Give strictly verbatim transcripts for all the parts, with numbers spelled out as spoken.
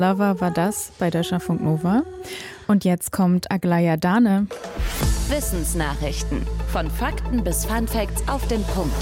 Lover war das bei Deutschlandfunk Nova. Und jetzt kommt Aglaya Dane. Wissensnachrichten. Von Fakten bis Funfacts auf den Punkt.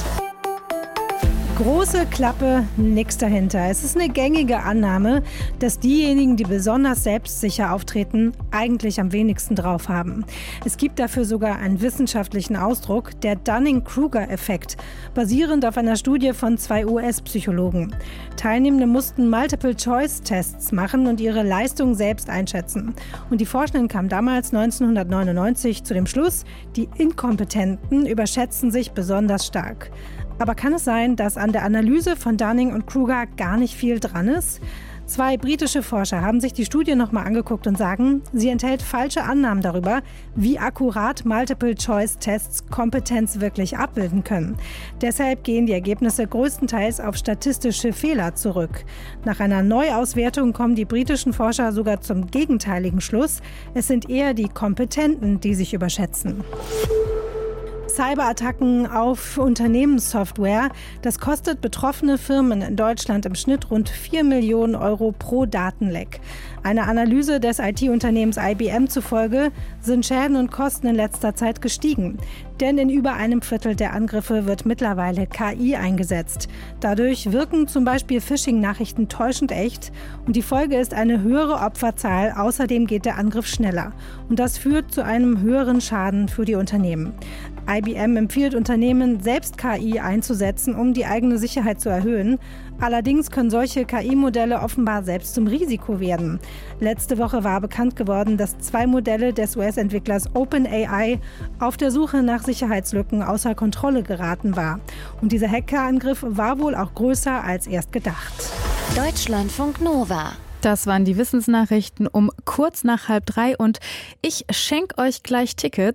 Große Klappe, nix dahinter. Es ist eine gängige Annahme, dass diejenigen, die besonders selbstsicher auftreten, eigentlich am wenigsten drauf haben. Es gibt dafür sogar einen wissenschaftlichen Ausdruck, der Dunning-Kruger-Effekt, basierend auf einer Studie von zwei U S-Psychologen. Teilnehmende mussten Multiple-Choice-Tests machen und ihre Leistung selbst einschätzen. Und die Forschenden kamen damals neunzehnhundertneunundneunzig zu dem Schluss, die Inkompetenten überschätzen sich besonders stark. Aber kann es sein, dass an der Analyse von Dunning und Kruger gar nicht viel dran ist? Zwei britische Forscher haben sich die Studie nochmal angeguckt und sagen, sie enthält falsche Annahmen darüber, wie akkurat Multiple-Choice-Tests Kompetenz wirklich abbilden können. Deshalb gehen die Ergebnisse größtenteils auf statistische Fehler zurück. Nach einer Neuauswertung kommen die britischen Forscher sogar zum gegenteiligen Schluss. Es sind eher die Kompetenten, die sich überschätzen. Cyberattacken auf Unternehmenssoftware, das kostet betroffene Firmen in Deutschland im Schnitt rund vier Millionen Euro pro Datenleck. Einer Analyse des I T-Unternehmens I B M zufolge sind Schäden und Kosten in letzter Zeit gestiegen. Denn in über einem Viertel der Angriffe wird mittlerweile K I eingesetzt. Dadurch wirken zum Beispiel Phishing-Nachrichten täuschend echt und die Folge ist eine höhere Opferzahl. Außerdem geht der Angriff schneller. Und das führt zu einem höheren Schaden für die Unternehmen. I B M empfiehlt Unternehmen, selbst K I einzusetzen, um die eigene Sicherheit zu erhöhen. Allerdings können solche K I-Modelle offenbar selbst zum Risiko werden. Letzte Woche war bekannt geworden, dass zwei Modelle des U S-Entwicklers OpenAI auf der Suche nach Sicherheitslücken außer Kontrolle geraten war. Und dieser Hackerangriff war wohl auch größer als erst gedacht. Deutschlandfunk Nova. Das waren die Wissensnachrichten um kurz nach halb drei und ich schenke euch gleich Tickets.